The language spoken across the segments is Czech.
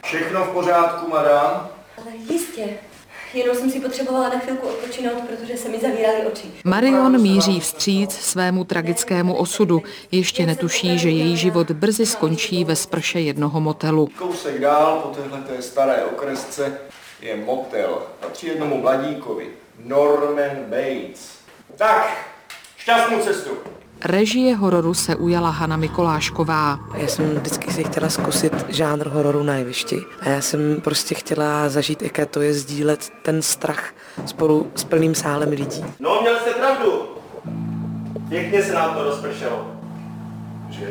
Všechno v pořádku, madam? Ale jistě. Jenom jsem si potřebovala na chvilku odpočinout, protože se mi zavíraly oči. Marion míří vstříc svému tragickému osudu. Ještě netuší, že její život brzy skončí ve sprše jednoho motelu. Kousek dál po téhleté staré okresce je motel. Patří jednomu mladíkovi. Norman Bates. Tak, šťastnou cestu. Režie hororu se ujala Hana Mikolášková. Já jsem vždycky si chtěla zkusit žánr hororu na jevišti. A já jsem prostě chtěla zažít, jaké to je sdílet ten strach spolu s plným sálem lidí. No, měl jste pravdu. Pěkně se nám to rozpršelo. Že?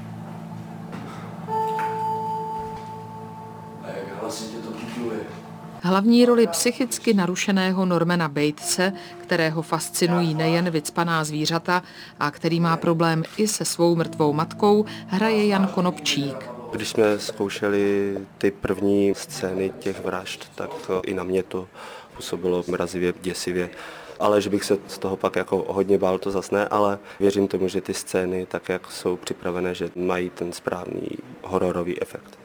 A jak hlasitě to kutluje. Hlavní roli psychicky narušeného Normana Batese, kterého fascinují nejen vycpaná zvířata a který má problém i se svou mrtvou matkou, hraje Jan Konopčík. Když jsme zkoušeli ty první scény těch vražd, tak to i na mě to působilo mrazivě, děsivě. Ale že bych se z toho pak jako hodně bál, to zas ne, ale věřím tomu, že ty scény, tak jak jsou připravené, že mají ten správný hororový efekt.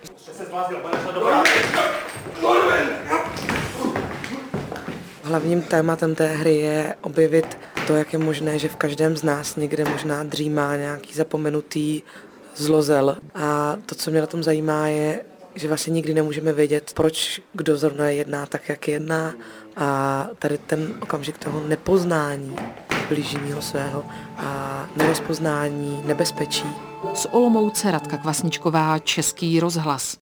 Hlavním tématem té hry je objevit to, jak je možné, že v každém z nás někde možná dřímá nějaký zapomenutý zlozel. A to, co mě na tom zajímá, je, že vlastně nikdy nemůžeme vědět, proč kdo zrovna jedná tak, jak jedná. A tady ten okamžik toho nepoznání blížního svého a nerozpoznání nebezpečí. Z Olomouce Radka Kvasničková, Český rozhlas.